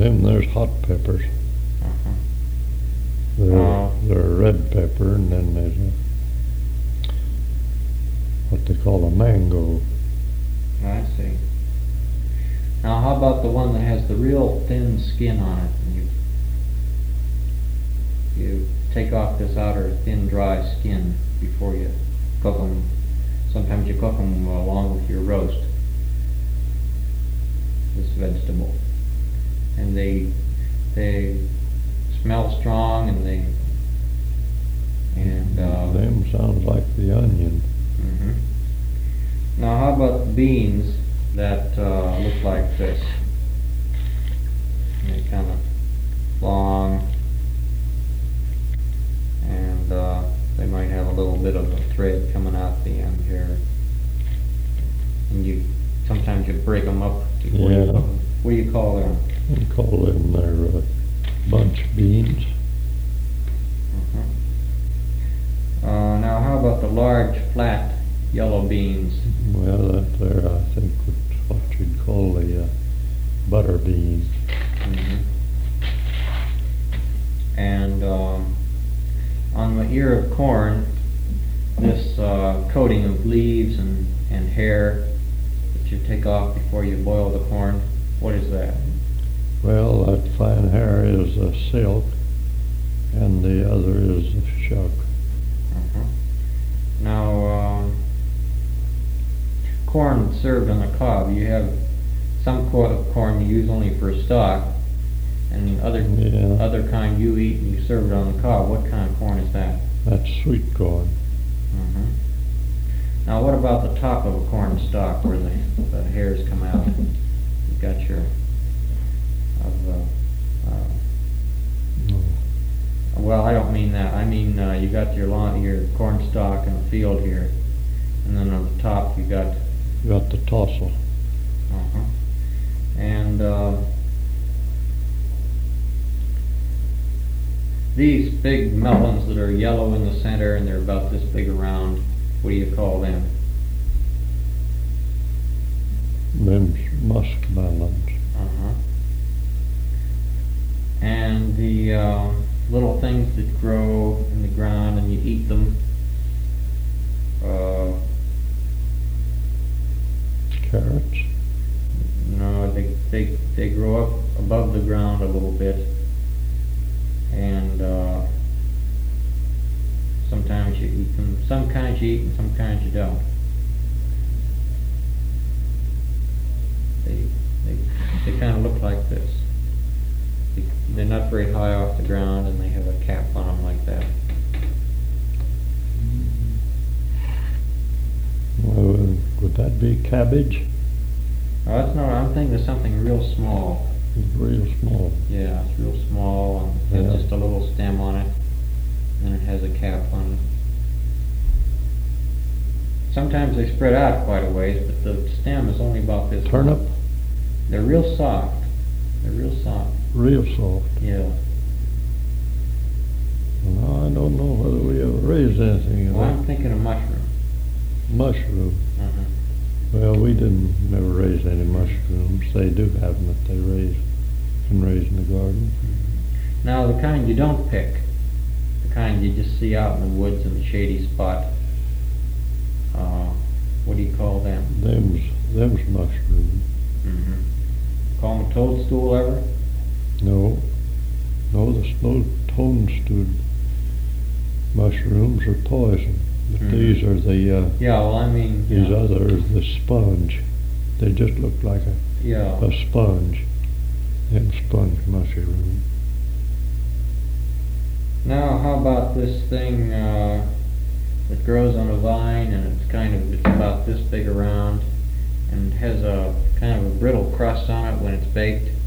There's hot peppers. They're red pepper, and then there's what they call a mango. I see. Now, how about the one that has the real thin skin on it, and you take off this outer thin, dry skin before you cook them. Sometimes you cook them along with your roast, this vegetable, and they smell strong, and them sounds like the onion. Mm-hmm. Now, how about the beans that look like this? They're kind of long, and they might have a little bit of a thread coming out the end here. And sometimes you break them up. What do you call them? We call them their bunch beans. Now, how about the large, flat, yellow beans? Well, that there, I think, what you'd call the butter bean. Mm-hmm. And on the ear of corn, this coating of leaves and hair that you take off before you boil the corn, what is that? Well, that fine hair is silk, and the other is shuck. Now, corn served on a cob, you have some corn you use only for stock, and other kind you eat and you serve it on the cob. What kind of corn is that? That's sweet corn. Now, what about the top of a corn stalk where the hairs come out? You got your well, I don't mean that. I mean you got your corn stalk in the field here, and then on the top you got the tassel. And these big melons that are yellow in the center and they're about this big around, what do you call them? Them's muskmelons. And the little things that grow in the ground and you eat them, carrots. No, they grow up above the ground a little bit, and sometimes you eat them. Some kinds you eat and some kinds you don't. They kind of look like this. They're not very high off the ground, and they have a cap on them like that. Well, would that be cabbage? Oh, that's not. I'm thinking of something real small. It's real small. Yeah, it's real small, and has just a little stem on it, and it has a cap on it. Sometimes they spread out quite a ways, but the stem is only about this. Turnip? They're real soft. They're real soft. Real soft. Yeah. Well, I don't know whether we ever raised anything of that. I'm thinking of mushroom. Mushroom. Well, we never raise any mushrooms. They do have them that they can raise in the garden. Now, the kind you don't pick, the kind you just see out in the woods in the shady spot, what do you call them? Them's mushrooms. Call them a toadstool ever? No, the toadstool mushrooms are poison. But these are the these others, the sponge. They just look like a sponge. Them sponge mushrooms. Now, how about this thing that grows on a vine, and it's about this big around, and has a kind of a brittle crust on it when it's baked?